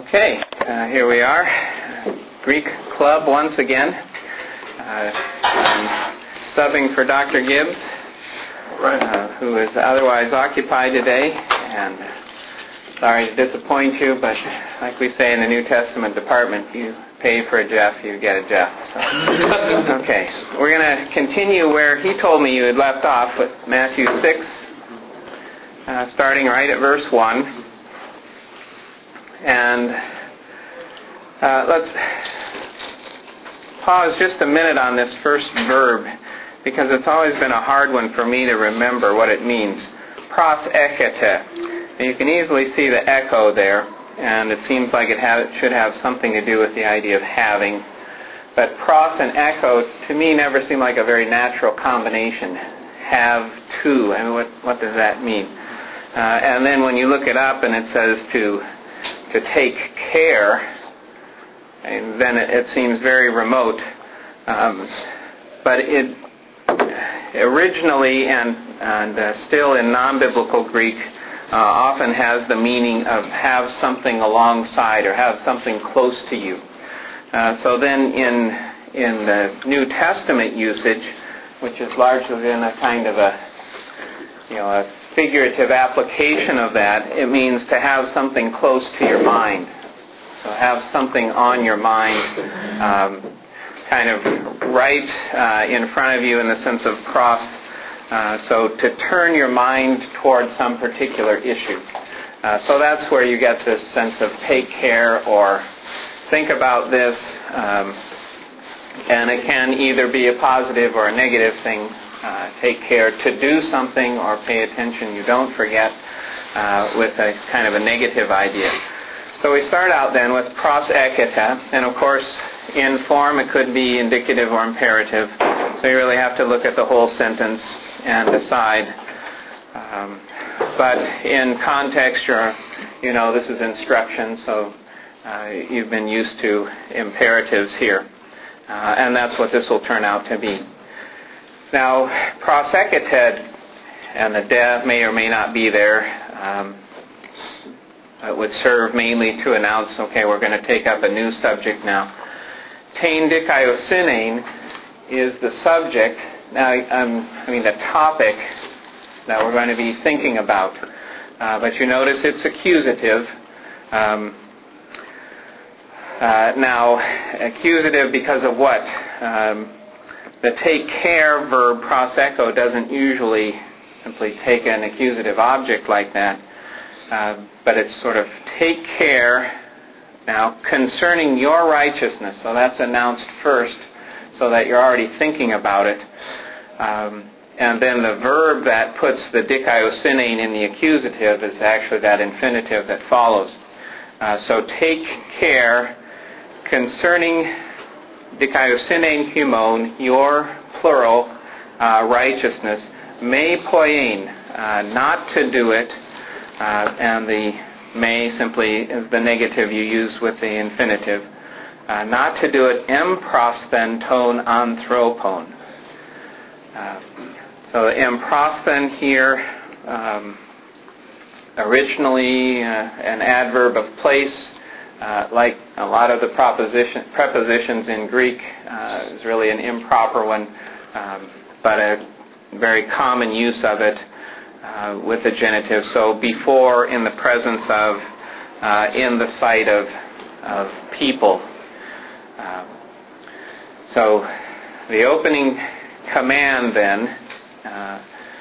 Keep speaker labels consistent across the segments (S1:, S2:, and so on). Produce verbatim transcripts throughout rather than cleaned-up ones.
S1: Okay, uh, here we are, Greek Club once again. Uh, I'm subbing for Doctor Gibbs, uh, who is otherwise occupied today, and sorry to disappoint you, but like we say in the New Testament department, you pay for a Jeff, you get a Jeff. So. Okay, we're going to continue where he told me you had left off with Matthew six, uh, starting right at verse one. And uh, let's pause just a minute on this first verb, because it's always been a hard one for me to remember what it means. Pros ekete. You can easily see the echo there, and it seems like it, have, it should have something to do with the idea of having. But pros and echo, to me, never seem like a very natural combination. Have to. I mean, what, what does that mean? Uh, and then when you look it up and it says to... to take care, and then it, it seems very remote. Um, but it originally and, and uh, still in non-biblical Greek uh, often has the meaning of have something alongside or have something close to you. Uh, so then in in the New Testament usage, which is largely in a kind of a you know a figurative application of that, it means to have something close to your mind. So have something on your mind, um, kind of right uh, in front of you in the sense of cross. Uh, so to turn your mind towards some particular issue. Uh, so that's where you get this sense of take care or think about this. Um, and it can either be a positive or a negative thing. Uh, take care to do something or pay attention, you don't forget, uh, with a kind of a negative idea. So we start out then with pros ekete, and of course in form it could be indicative or imperative, so you really have to look at the whole sentence and decide. Um, but in context, you're, you know, this is instruction, so uh, you've been used to imperatives here, uh, and that's what this will turn out to be. Now, pros ekete, and the de may or may not be there, um, it would serve mainly to announce, okay, we're going to take up a new subject now. Tein dikaiosune is the subject, now, um, I mean the topic that we're going to be thinking about. Uh, but you notice it's accusative. Um, uh, now, accusative because of what? Um, The take care verb, pros echo, doesn't usually simply take an accusative object like that, uh, but it's sort of take care, now, concerning your righteousness. So that's announced first, so that you're already thinking about it. Um, and then the verb that puts the dikaiosune in the accusative is actually that infinitive that follows. Uh, so take care concerning dikaiosune humon, your plural uh, righteousness, me poiein, uh, not to do it, uh, and the me simply is the negative you use with the infinitive, uh, not to do it emprosthen ton anthropon. Uh, so emprosthen here, um, originally uh, an adverb of place. Uh, like a lot of the proposition, prepositions in Greek, uh, is really an improper one, um, but a very common use of it uh, with the genitive. So before, in the presence of, uh, in the sight of, of people. Uh, so the opening command then uh,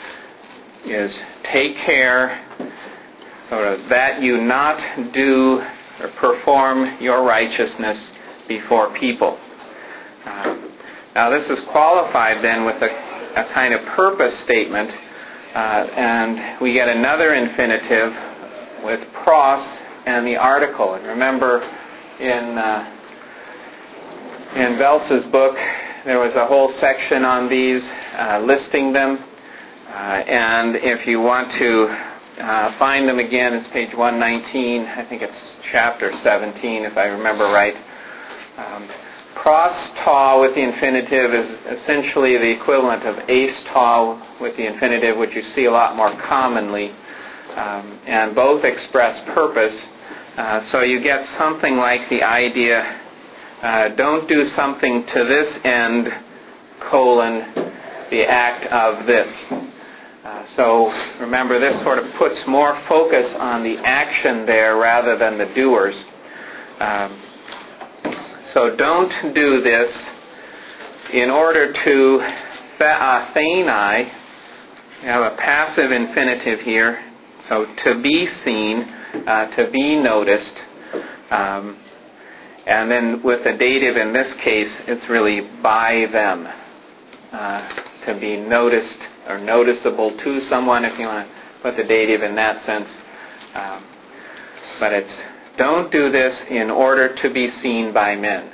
S1: is take care, sort of that you not do or perform your righteousness before people. Uh, now this is qualified then with a, a kind of purpose statement, uh, and we get another infinitive with pros and the article. And remember in uh, in Veltz's book there was a whole section on these, uh, listing them, uh, and if you want to Uh, find them again, it's page one nineteen, I think it's chapter seventeen if I remember right. Um, pros ta with the infinitive is essentially the equivalent of eis ta with the infinitive, which you see a lot more commonly. Um, and both express purpose, Uh, so you get something like the idea, uh, don't do something to this end, colon, the act of this. Uh, so remember, this sort of puts more focus on the action there rather than the doers. Um, so don't do this in order to theathenai. We have a passive infinitive here. So to be seen, uh, to be noticed. Um, and then with the dative in this case, it's really by them. Uh, to be noticed or noticeable to someone, if you want to put the dative in that sense. Um, but it's, don't do this in order to be seen by men.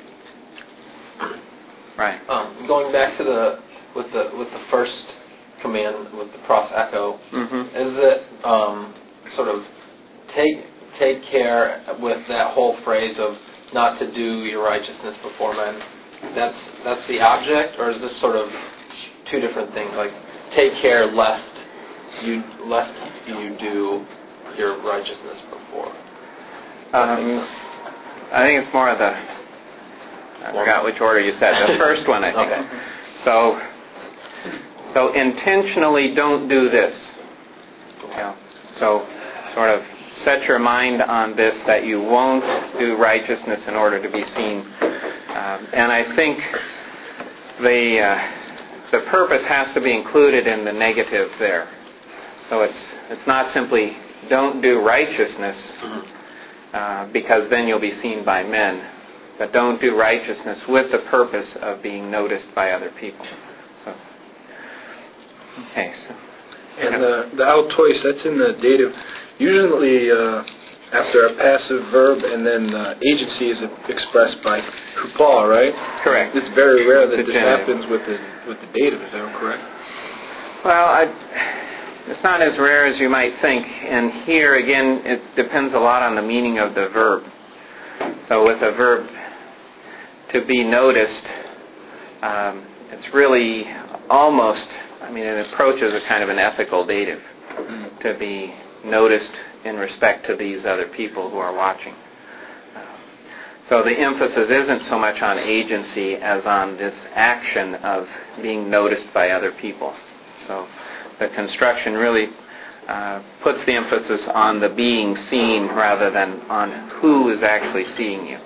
S1: Right.
S2: Um, going back to the with the with the first command with the pros echo,
S1: mm-hmm.
S2: is it um, sort of take take care with that whole phrase of not to do your righteousness before men? That's that's the object, or is this sort of two different things? Like take care lest you lest you do your righteousness before.
S1: Um, I think it's more of the. I forgot which order you said. The first one, I think.
S2: Okay.
S1: So, so intentionally don't do this. You know, so, sort of set your mind on this, that you won't do righteousness in order to be seen. Um, and I think the uh, the purpose has to be included in the negative there. So it's it's not simply don't do righteousness uh, because then you'll be seen by men. But don't do righteousness with the purpose of being noticed by other people. So, okay. So,
S3: and the the autois, that's in the dative. Usually, uh, after a passive verb, and then uh, agency is expressed by hupal, right?
S1: Correct.
S3: It's very rare that
S1: The
S3: this
S1: genitive.
S3: happens with the with the dative. Is that correct?
S1: Well, I, it's not as rare as you might think. And here again, it depends a lot on the meaning of the verb. So with a verb to be noticed, um, it's really almost, I mean, it approaches a kind of an ethical dative, mm. to be noticed in respect to these other people who are watching. Uh, so the emphasis isn't so much on agency as on this action of being noticed by other people. So the construction really uh, puts the emphasis on the being seen rather than on who is actually seeing you.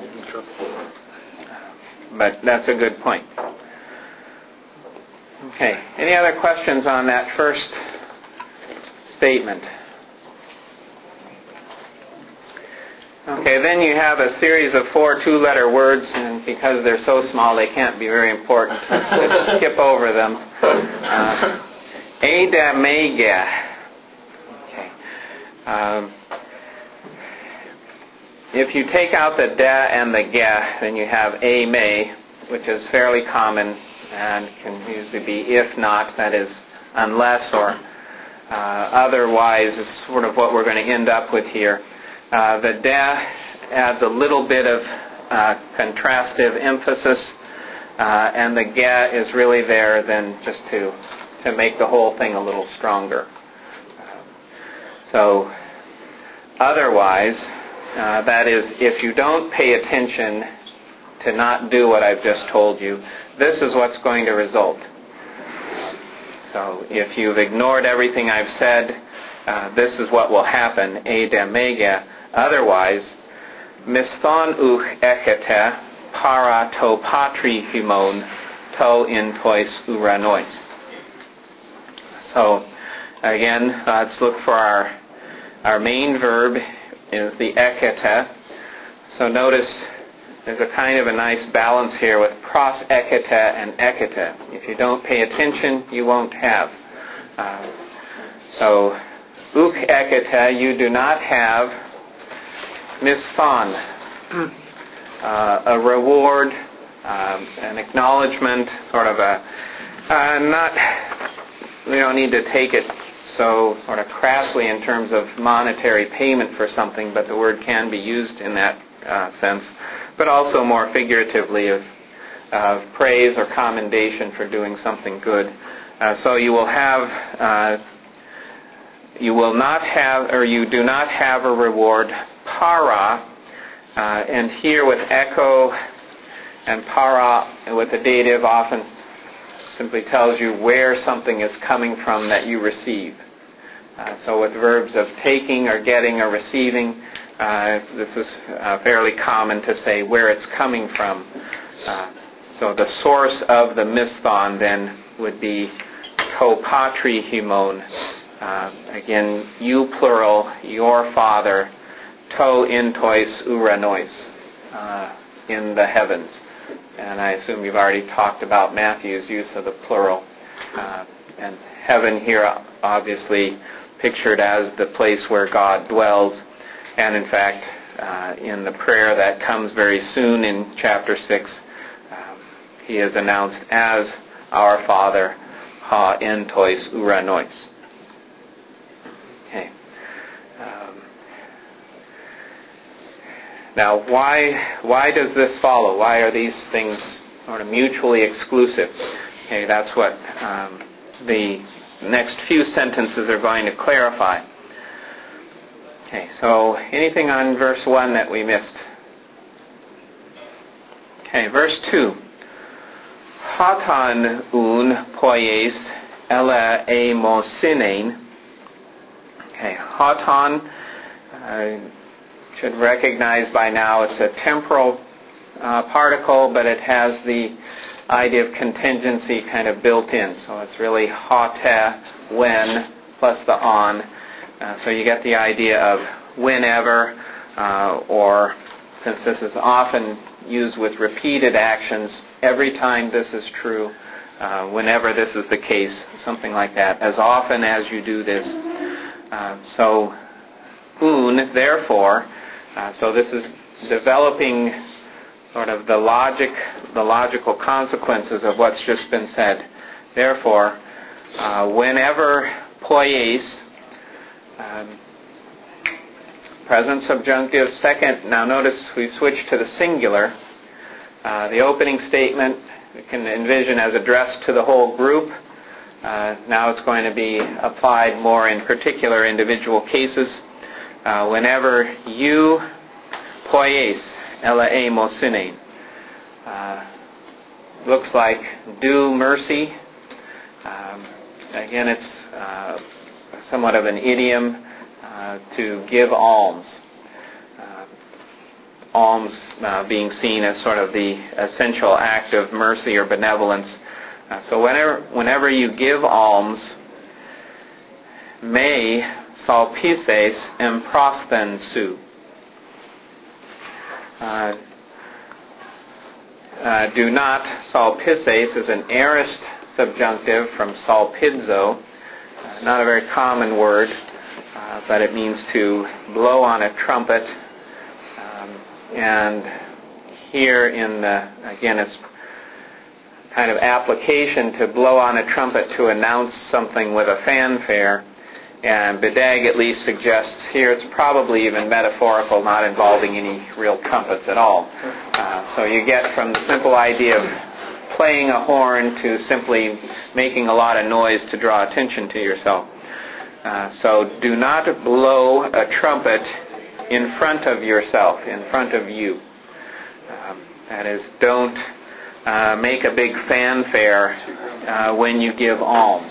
S1: But that's a good point. Okay. Any other questions on that first statement? Okay, then you have a series of four two-letter words, and because they're so small they can't be very important, let's just skip over them. Uh, Adamega. Okay. Um, If you take out the da and the ga, then you have a may, which is fairly common and can usually be if not, that is unless or uh, otherwise is sort of what we're going to end up with here. Uh, the da adds a little bit of uh, contrastive emphasis, uh, and the ga is really there then just to, to make the whole thing a little stronger. So otherwise, Uh, that is, if you don't pay attention to not do what I've just told you, this is what's going to result. So if you've ignored everything I've said, uh, this is what will happen. Adamega. Otherwise, misthon uch echete para to patri himon to in tois uranois. So again, let's look for our our main verb. Is the ekete. So notice there's a kind of a nice balance here with pros ekete and ekete. If you don't pay attention, you won't have. Uh, so, uk ekete, you do not have misthon, uh, a reward, um, an acknowledgement, sort of a, uh, not, we don't need to take it so sort of crassly in terms of monetary payment for something, but the word can be used in that uh, sense, but also more figuratively of uh, praise or commendation for doing something good. Uh, so you will have, uh, you will not have, or you do not have a reward para, uh, and here with echo and para with the dative often simply tells you where something is coming from that you receive. Uh, so with verbs of taking or getting or receiving, uh, this is uh, fairly common to say where it's coming from. Uh, so the source of the misthon then would be to patri himon. Uh, again, you plural, your father, to entois uranois, uh, in the heavens. And I assume you've already talked about Matthew's use of the plural. Uh, and heaven here obviously pictured as the place where God dwells. And in fact, uh, in the prayer that comes very soon in chapter six, um, he is announced as our Father, ha entois uranois. Okay. Um, now, why why does this follow? Why are these things sort of mutually exclusive? Okay, that's what um, the next few sentences are going to clarify. Okay, so anything on verse one that we missed? Okay, verse two. Hatan un poies ele emosinein. Okay, hatan, uh, should recognize by now it's a temporal uh, particle, but it has the idea of contingency kind of built in. So it's really hata, when, plus the on. Uh, so you get the idea of whenever, uh, or since this is often used with repeated actions, every time this is true, uh, whenever this is the case, something like that, as often as you do this. Uh, so, un, therefore, uh, so this is developing sort of the logic, the logical consequences of what's just been said. Therefore, uh, whenever poies, um, present subjunctive, second, now notice we've switched to the singular. Uh, the opening statement we can envision as addressed to the whole group. Uh, now it's going to be applied more in particular individual cases. Uh, whenever you poies, ela emosinein, uh, looks like do mercy. Um, again, it's uh, somewhat of an idiom uh, to give alms. Uh, alms uh, being seen as sort of the essential act of mercy or benevolence. Uh, so whenever whenever you give alms, me salpises emprosthen su. Uh, uh, do not, salpises is an aorist subjunctive from salpidzo. Uh, not a very common word, uh, but it means to blow on a trumpet. Um, and here in the, again, it's kind of application to blow on a trumpet to announce something with a fanfare. And Bedag at least suggests here it's probably even metaphorical, not involving any real trumpets at all. Uh, so you get from the simple idea of playing a horn to simply making a lot of noise to draw attention to yourself. Uh, so do not blow a trumpet in front of yourself, in front of you. Um, that is, don't uh, make a big fanfare uh, when you give alms.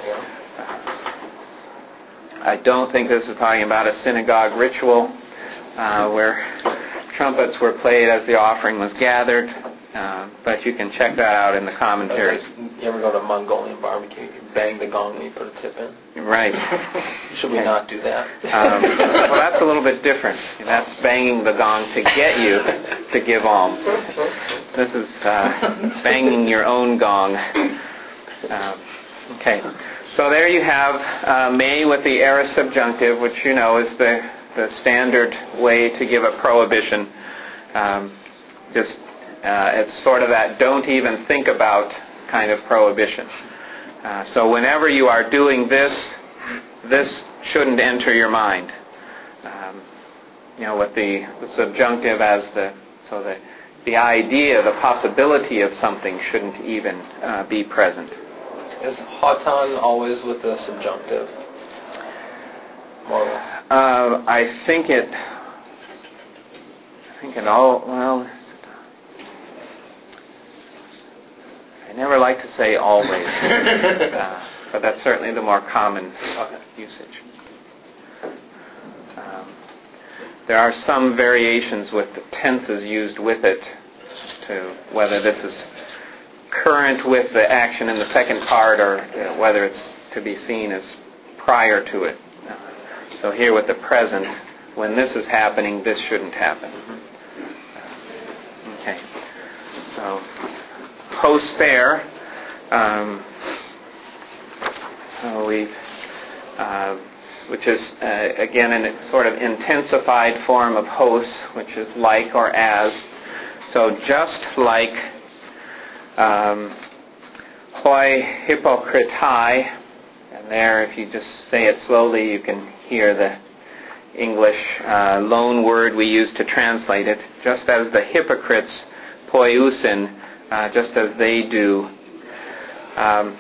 S1: I don't think this is talking about a synagogue ritual uh, where trumpets were played as the offering was gathered, uh, but you can check that out in the commentaries.
S2: You ever go to Mongolian barbecue? You bang the gong when you put a tip in?
S1: Right.
S2: Should we not do that?
S1: Um, well, that's a little bit different. That's banging the gong to get you to give alms. This is uh, banging your own gong. Uh, okay. So there you have uh, may with the aorist subjunctive, which you know is the, the standard way to give a prohibition. Um, just uh, it's sort of that don't even think about kind of prohibition. Uh, so whenever you are doing this, this shouldn't enter your mind. Um, you know, with the, the subjunctive as the so the the idea, the possibility of something shouldn't even uh, be present.
S2: Is hatan always with the subjunctive? More or less.
S1: Uh, I think it think it all, well, I never like to say always, uh, but that's certainly the more common usage. Um, there are some variations with the tenses used with it, to whether this is current with the action in the second part, or you know, whether it's to be seen as prior to it. Uh, so here with the present, when this is happening, this shouldn't happen. Okay. So, poster, um, so we, uh, which is uh, again a sort of intensified form of hos, which is like or as. So just like um, hoi hypocritai, and there, if you just say it slowly, you can hear the English uh, loan word we use to translate it. Just as the hypocrites poiusin, uh, just as they do. Um,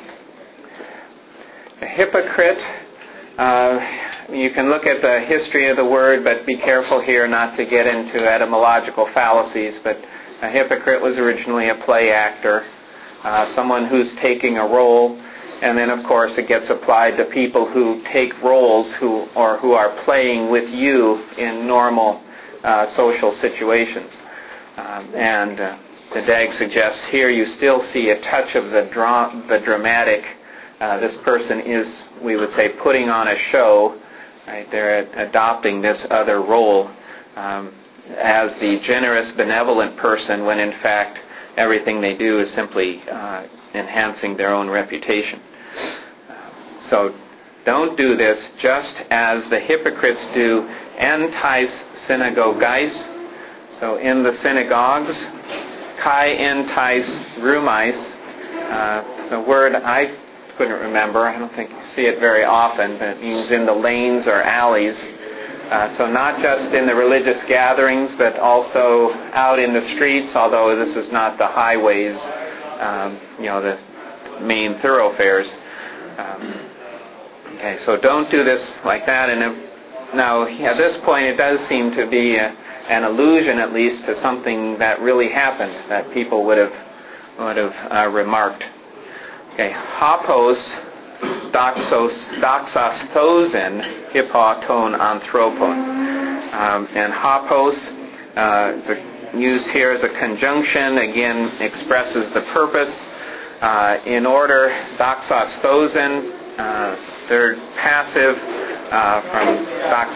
S1: a hypocrite, uh, you can look at the history of the word, but be careful here not to get into etymological fallacies. But a hypocrite was originally a play actor, uh, someone who's taking a role, and then of course it gets applied to people who take roles who or who are playing with you in normal uh, social situations. Um, and uh, the D A G suggests here you still see a touch of the dra- the dramatic. Uh, this person is, we would say, putting on a show. Right? They're adopting this other role um, as the generous, benevolent person, when in fact everything they do is simply uh, enhancing their own reputation. Uh, so don't do this just as the hypocrites do entais synagogais. So in the synagogues, kai entais rumais. Uh, it's a word I couldn't remember. I don't think you see it very often, but it means in the lanes or alleys. Uh, so not just in the religious gatherings, but also out in the streets, although this is not the highways, um, you know, the main thoroughfares. Um, okay, so don't do this like that. And if, now, at this point, it does seem to be a, an allusion, at least, to something that really happened, that people would have would have uh, remarked. Okay, hopos doxos doxasthosen hippoton anthropon. Um, and hopos uh, is a, used here as a conjunction, again expresses the purpose. Uh, in order, doxasthosen, uh, third passive uh, from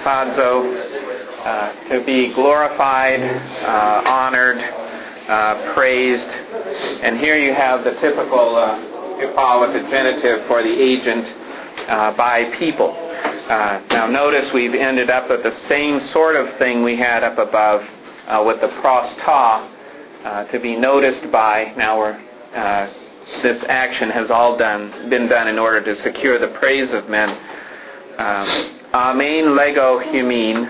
S1: doxazo, uh, to be glorified, uh, honored, uh, praised. And here you have the typical uh, with the genitive for the agent uh, by people. Uh, now notice we've ended up with the same sort of thing we had up above uh, with the pros ta, uh, to be noticed by. Now we're, uh, this action has all done been done in order to secure the praise of men. Um, amen lego humin.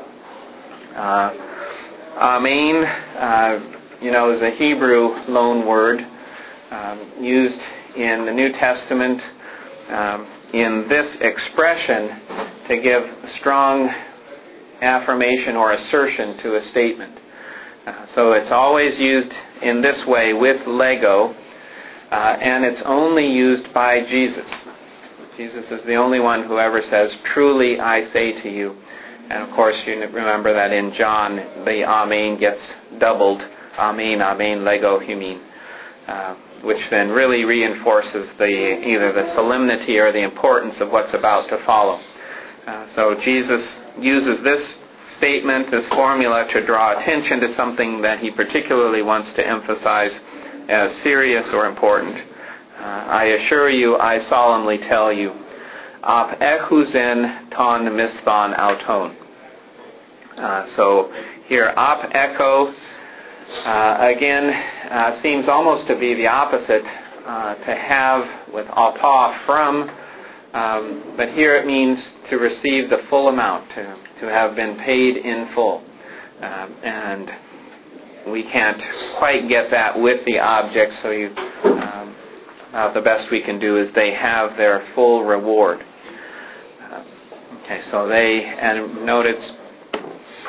S1: Uh, amen, uh, you know, is a Hebrew loan word um, used in the New Testament um, in this expression to give strong affirmation or assertion to a statement. Uh, so it's always used in this way with lego, uh, and it's only used by Jesus. Jesus is the only one who ever says, "Truly I say to you." And of course you remember that in John the amen gets doubled. Amen, amen, lego humin. Uh, which then really reinforces the either the solemnity or the importance of what's about to follow. Uh, so Jesus uses this statement, this formula, to draw attention to something that he particularly wants to emphasize as serious or important. Uh, I assure you, I solemnly tell you, ap echuzen ton misthon auton. Uh, so here, ap echo, Uh, again, uh, seems almost to be the opposite, uh, to have with apa from, um, but here it means to receive the full amount, to, to have been paid in full. Um, and we can't quite get that with the object, so you, um, uh, the best we can do is they have their full reward. Uh, okay, so they, and note it's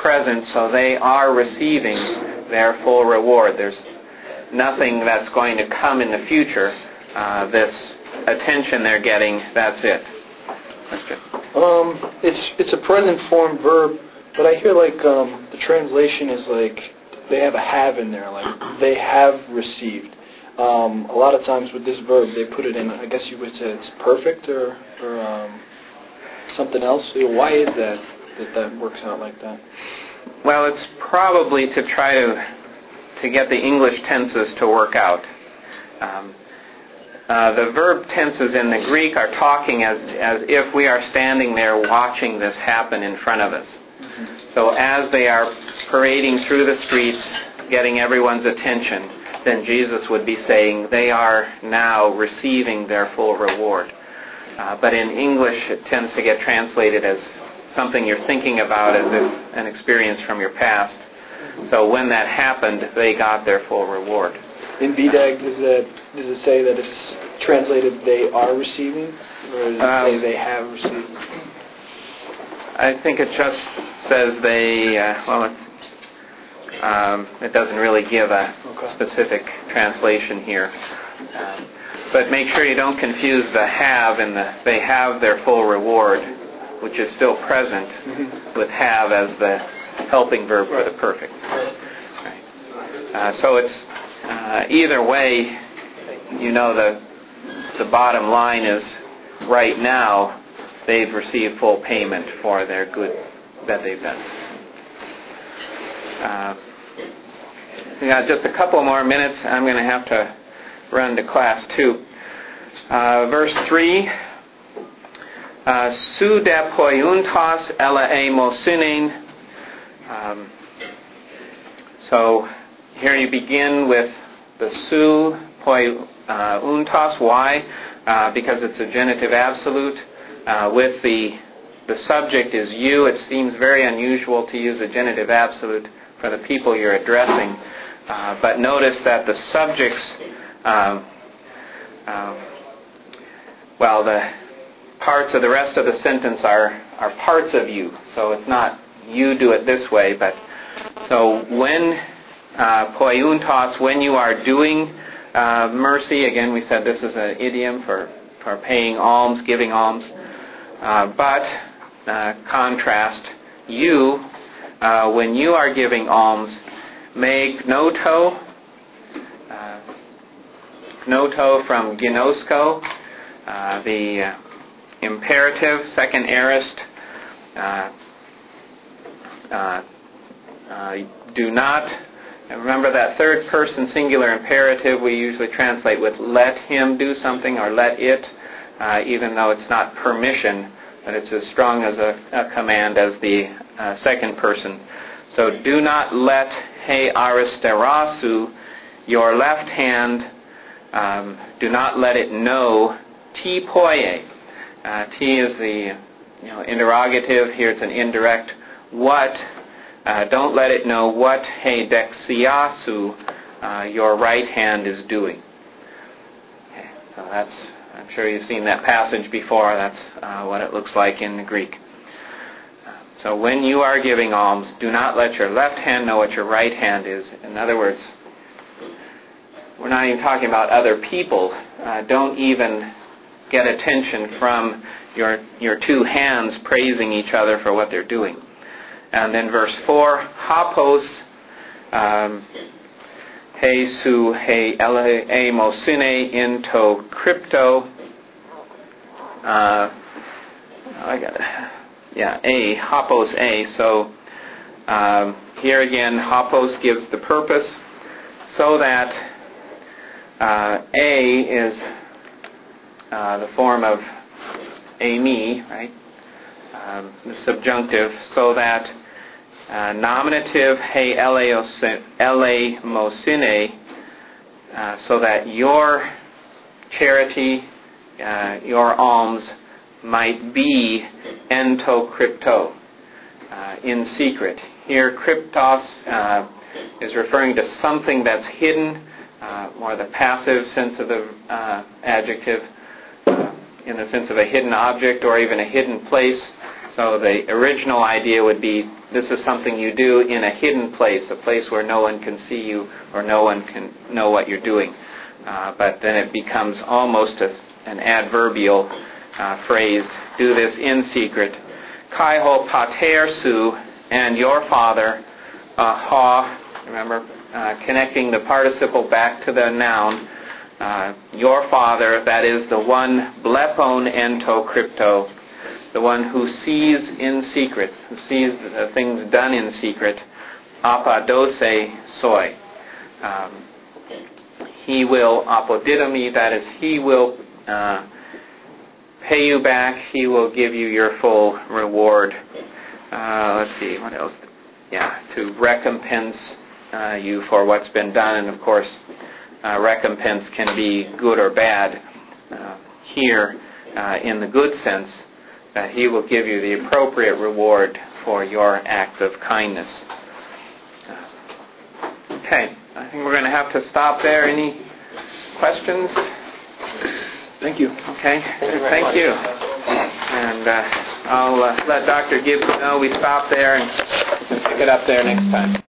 S1: present, so they are receiving their full reward. There's nothing that's going to come in the future. Uh, this attention they're getting, that's it. Question?
S3: Um, it's it's a present form verb, but I hear like um, the translation is like they have a have in there, like they have received. Um, a lot of times with this verb, they put it in, I guess you would say it's perfect or, or um, something else. Why is that, that that works out like that?
S1: Well, it's probably to try to to get the English tenses to work out. Um, uh, the verb tenses in the Greek are talking as, as if we are standing there watching this happen in front of us. Mm-hmm. So as they are parading through the streets, getting everyone's attention, then Jesus would be saying they are now receiving their full reward. Uh, but in English it tends to get translated as something you're thinking about, as if an experience from your past. So when that happened, they got their full reward.
S3: In B D A G, does that does it say that it's translated they are receiving, or does it
S1: um,
S3: say they have received?
S1: I think it just says they, uh, well, it's Um, it doesn't really give a specific translation here. Um, but make sure you don't confuse the have and the they have their full reward, which is still present, mm-hmm. with have as the helping verb for the perfect. Right. Uh, so it's uh, either way, you know the the bottom line is right now they've received full payment for their good that they've done. Uh, we got just a couple more minutes. I'm going to have to run to class two. Uh, verse three. Su depoiuntas ela emosinen. Um So here you begin with the su poiuntas. Why? Uh, because it's a genitive absolute. Uh, with the the subject is you. It seems very unusual to use a genitive absolute for the people you're addressing. Uh, but notice that the subjects, um, um, well, the parts of the rest of the sentence are, are parts of you. So it's not you do it this way, but so when uh, poiuntas, when you are doing uh, mercy, again we said this is an idiom for, for paying alms, giving alms, uh, but uh, contrast you, uh, when you are giving alms, make noto, uh, noto from ginosko, uh, the uh, imperative, second aorist, uh, uh, uh, do not, and remember that third person singular imperative we usually translate with let him do something or let it, uh, even though it's not permission, but it's as strong as a, a command as the uh, second person. So do not let he aristerasu, your left hand, um, do not let it know ti poie. Uh, T is the you know interrogative. Here it's an indirect. What? Uh, don't let it know what he dexiasu, uh, your right hand is doing. Okay, so that's. I'm sure you've seen that passage before. That's uh, what it looks like in the Greek. So when you are giving alms, do not let your left hand know what your right hand is. In other words, we're not even talking about other people. Uh, don't even get attention from your your two hands praising each other for what they're doing. And then verse four, hapos um, he su he ele emosine into crypto. Uh, I got it. Yeah, A, hapos A. So um, here again, hapos gives the purpose so that uh, A is uh, the form of ami, right? Um, the subjunctive, so that uh, nominative he elemosine, uh, so that your charity, uh, your alms, might be ento crypto, uh, in secret. Here, cryptos uh, is referring to something that's hidden, uh, more the passive sense of the uh, adjective, uh, in the sense of a hidden object or even a hidden place, So the original idea would be this is something you do in a hidden place, a place where no one can see you or no one can know what you're doing. Uh, but then it becomes almost a, an adverbial uh, phrase, do this in secret. Kai ho pater su, and your father, uh, ha, remember, uh, connecting the participle back to the noun, uh, your father, that is the one blepon ento crypto, the one who sees in secret, who sees the things done in secret, apadose soy. Um, he will, apodidomi, that is, he will uh, pay you back, he will give you your full reward. Uh, let's see, what else? Yeah, to recompense uh, you for what's been done, and of course, uh, recompense can be good or bad. Uh, here, uh, in the good sense, that he will give you the appropriate reward for your act of kindness. Uh, okay, I think we're going to have to stop there. Any questions?
S3: Thank you.
S1: Okay,
S2: Thank you.
S1: thank you. And uh, I'll uh, let Doctor Gibbs know we stopped there and pick it up there next time.